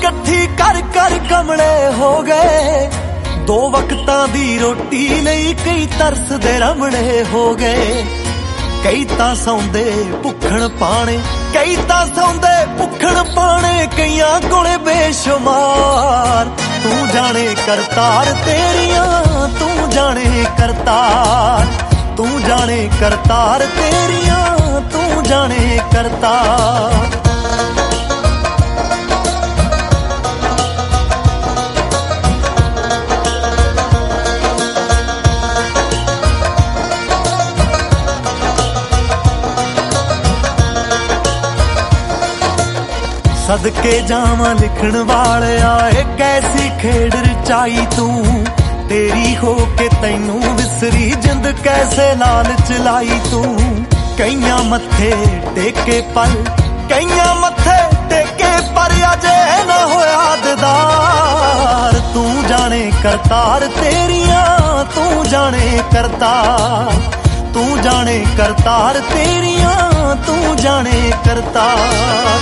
इकट्ठी कर कर कमले हो गए, दो वक्तां दी रोटी नहीं कई तरस दे रमणे हो गए। कई तां सौंदे भुखण पाने, कई तां सौंदे भुखण पाने, कईयां कोले बेशुमार। तू जाने करतार तेरियां, तू जाने करतार, तू जाने करतार तेरियां, तू जाने करतार। सदके जावां लिखण वालिया एक ऐसी खेड रचाई तू, तेरी हो के तैनू विसरी जिंद कैसे लालच लाई तू। कईयां मत्थे टेके पर, कईयां मत्थे टेके पर अजे ना होया दीदार। तू जाने करतार तेरियां, तू जाने करतार, तू जाने करतार तेरियां, तू जाने करतार।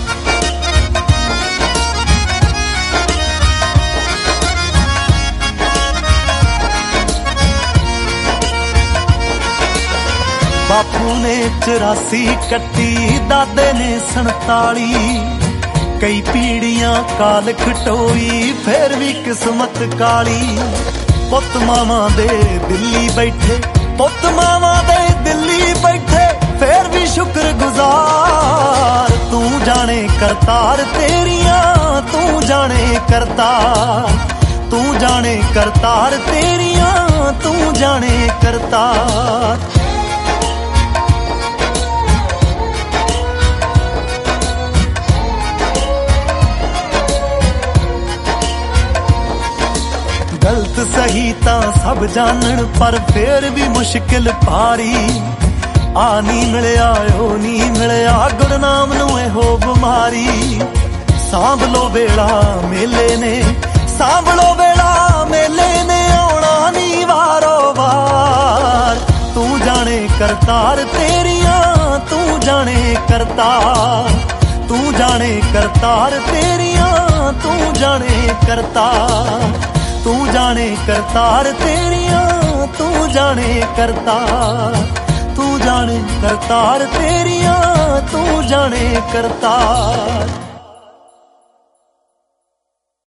बापू ने 84 कट्टी, दादे ने 47, कई पीढ़ियां काल खटोई फिर भी किस्मत काली। पुत मावा दे दिल्ली बैठे, पुत मावा दे दिल्ली बैठे फिर भी शुक्र गुजार। तू जाने करतार तेरियां, तू जाने करतार, तू जाने करतार तेरियां, तू जाने करतार। गलत सही तां सब जानन पर फिर भी मुश्किल पारी। आ नी मिलिया ओ नी मिलिया गुरनाम नूं इहो बिमारी। सांभ लो वेला मेले ने, सांभ लो वेला मेले ने, आउणा नी वारो वार। तू जाने करतार तेरियां, तू जाने करतार, तू जाने करतार तेरियां, तू जाने करतार, तू जाने करतार तेरियां, तू जाने करतार, तू जाने करतार तेरियां, तू जाने करतार।